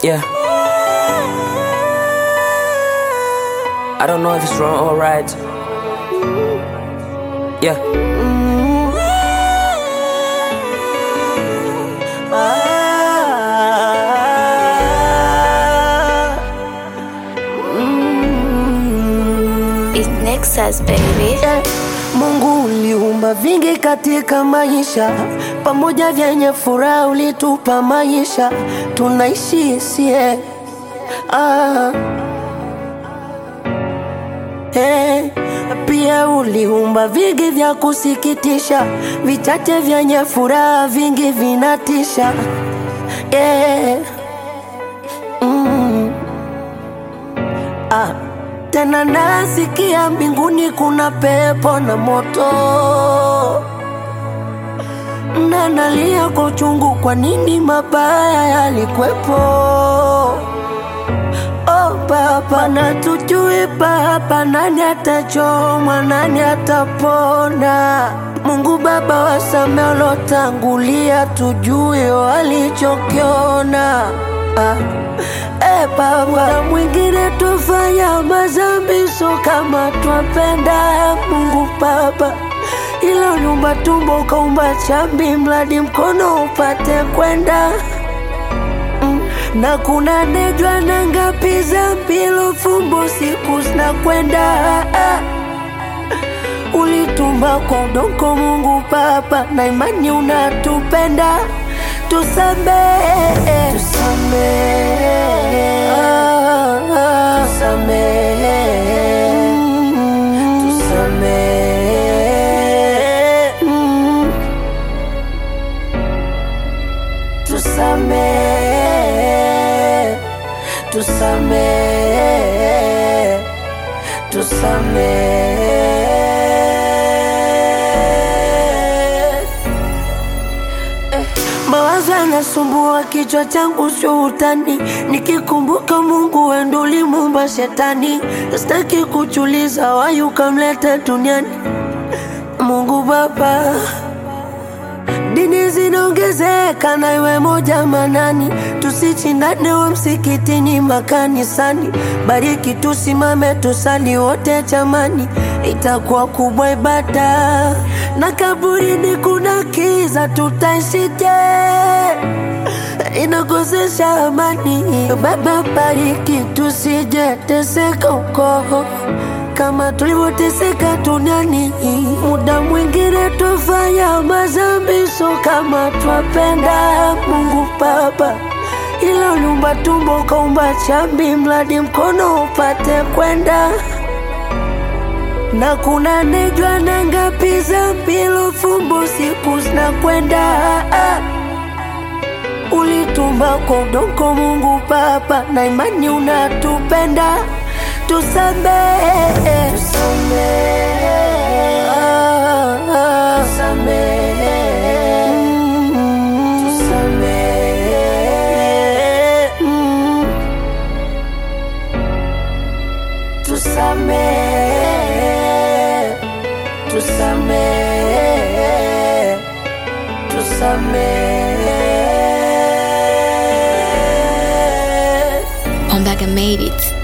Yeah. I don't know if it's wrong or right. Yeah. It's Nexus, baby. Yeah. Mungu uliumba vingi katika maisha, pamoja vyenye furaha ulitupa maisha tunaishi sie. Hey, pia uliumba vingi vya kusikitisha, vichache vyenye furaha vingi vinatisha. Yeah. Tena nasikia mbinguni kuna pepo na moto, na nalia kwa uchungu, kwa nini mabaya yalikwepo? Oh Baba, na tujui Baba, nani atachomwa, nani atapona? Mungu Baba, wasamehe waliotangulia, tujue walichokiona. Baba, mwingine tufanya mazambi, so kama twapenda Mungu Baba, ila uliumba tumbo ukaumba chambi, mradi mkono upate kwenda. Na kuna nejwa na ngapi zambi, lofumbo siku zinakwenda. Ulitumba kwa udongo Mungu Baba, na imani unatupenda. Tusamehe, tusamehe, tusamehe, tusamehe, tusamehe, tusamehe. Mawazo yanasumbua kichwa changu, sio utani. Nikikumbuka Mungu wewe ndo ulimuumba shetani, sitaki kuchuliza wapi ukamleta duniani. Mungu Baba, dini zinaongezeka na iwe moja manani, tusichindane wa msikitini makanisani. Bariki tusimame tusali wote jamani, itakuwa kubwa ibada. Na kaburini kuna kiza, tutaishije? Inakosesha amani. Baba, bariki tusije teseka huko kama tulivyoteseka duniani. Muda mwingine tufanya mazambi, so kama twapenda Mungu Baba, ila uliumba tumbo ukaumba chambi, mradi mkono upate kwenda. Na kuna nejwa na ngapi zambi, lofumbo siku zinakwenda. Ulitumba kwa udongo Mungu Baba, na imani unatupenda. Tusamehe, tusamehe, tusamehe, tusamehe, tusamehe, tusamehe, tusamehe. Ombaga made it.